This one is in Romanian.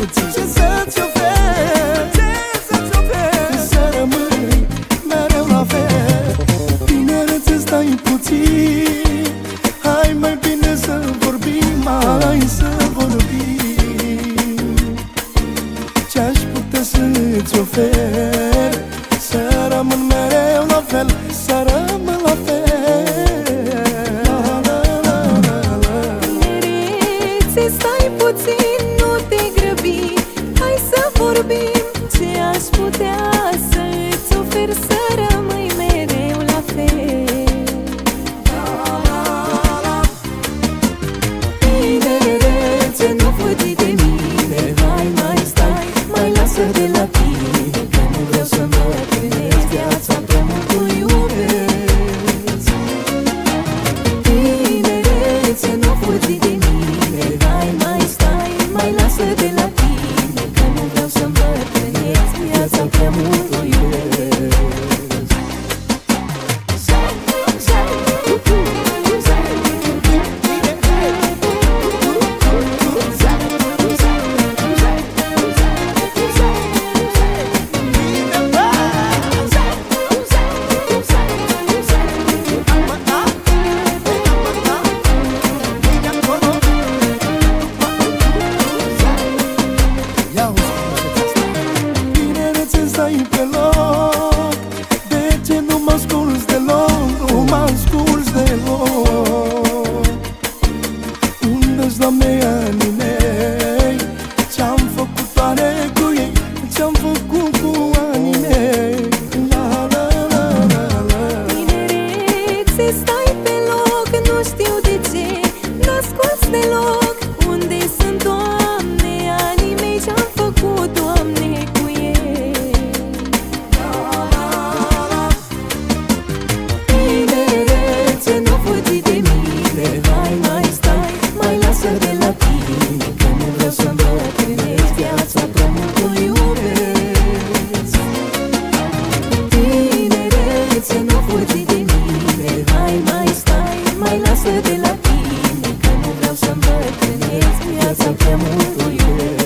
puțin. Ce să-ți ofer, să rămâi mereu la fel. Tinerețe, stai puțin, hai mai bine să vorbim, hai să vorbim. Ce-aș putea să-ți ofer, să rămân mereu la fel, să rămân la fel. Tinerețe, stai puțin, nu te grăbi, hai să vorbim. Ce-aș putea să-ți ofer, să rămâi mereu la fel. Tinerețe, nu fugi de mine, hai mai stai, mai lasă de la tine, că nu vreau să îmbătrânesc, viața prea mult o iubesc. Tinerețe, nu fugi de mine, hai mai stai, mai lasă de la tine, că nu vreau să îmbătrânesc, viața prea mult o iubesc. Tinerețe, stai pe loc, de ce nu mă asculți deloc, nu mă asculți deloc? Unde-s, Doamne, anii mei? Ce-am făcut oare cu ei? Ce-am făcut cu anii mei? La la la la la. Tinerețe, stai pe loc, nu știu de ce n-asculți deloc. Unde sunt, Doamne, anii mei? Ce-am făcut, Doamne, cu ei? Tinerețe, nu fugi de mine, hai mai stai, mai lasă de la tine, că nu vreau să îmbătrânesc, viața prea mult o iubesc. Tinerețe, nu fugi de mine, hai mai stai, mai lasă de la tine, că nu vreau să îmbătrânesc, viața prea mult o iubesc.